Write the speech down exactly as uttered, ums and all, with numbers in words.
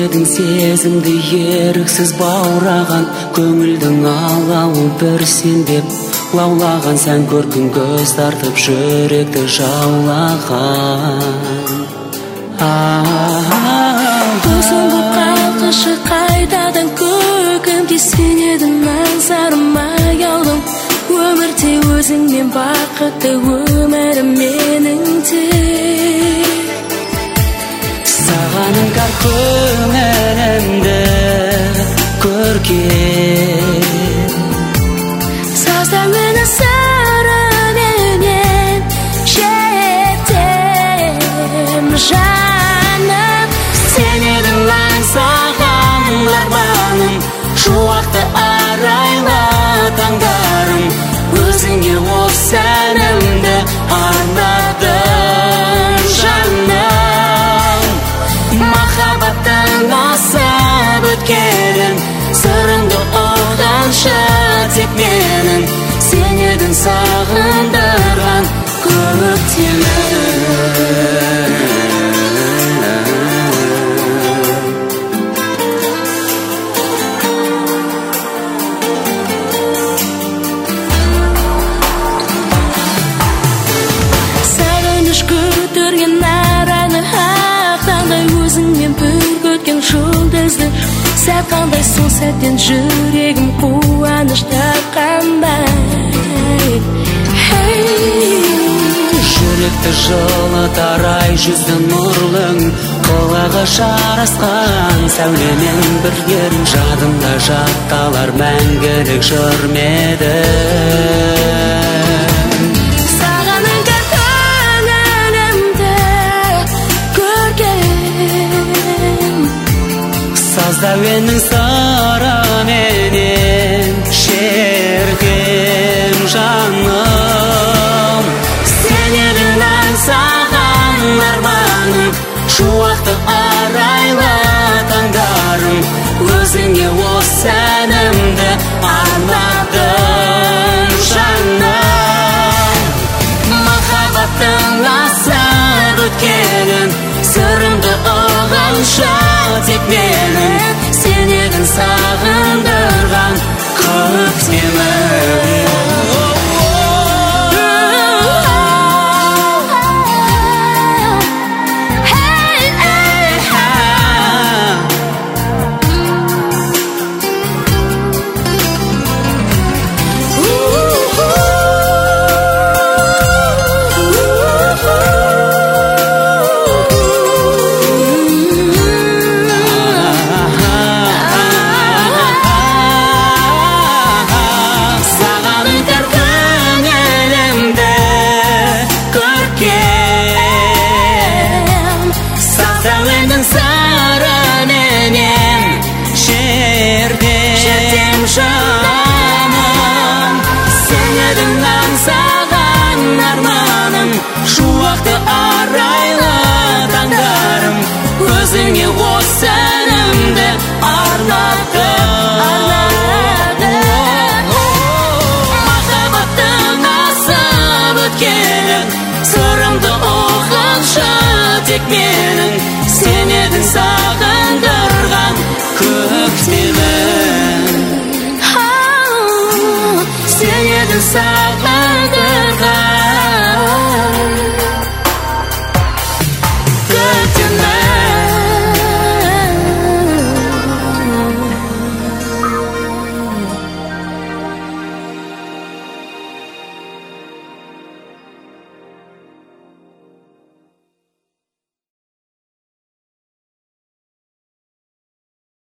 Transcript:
едің сезімді еріксіз баураған, көңілдің алауы бір сен деп лаулаған, сән көркін көз тартып жүректі жаулаған. Көзім бұл қалқышы қайтадан көкімге, сен едің назарыма ұялдым. Өмірде өзіңмен бақытты өмірім менің де. Саған іңкәр көңілімді көркем, сазда мені сырыменен шертем жаным. Сен едің аңсаған арманым, шуақты арайлы таңдарым. Өзіңе осы әнімді арнадым жаным. Махаббаттың асып өткенін сырыңды ұғанша тек менің, сен едің сағындырған көктемім. Сәт қандай сол сәттен жүрегім қуаныш тапқандай. Жүректі жылытар ай жүзді нұрлың, құлағы жарасқан сәулемен біргем. Жадымда жатталар мәңгілік жыр менің. Саған іңкәр көңілімді көркем, сазда әуеннің сырыменен шертем жаным. Сен едің аңсаған арманым, шуақты арайлы таңдарым. Өзіңе осы әнімді арнадым жаным. Махаббаттың асып өткенін сырымды ұғанша тек менің, сен едің сағындырған көктемім. Шуақты арайлы таңдарым. Өзіңе осы әнімді арнадым. Махаббаттың асып өткенін сырымды ұғанша тек менің, сен едің сағындырған көктемім. Сен едің сағындырған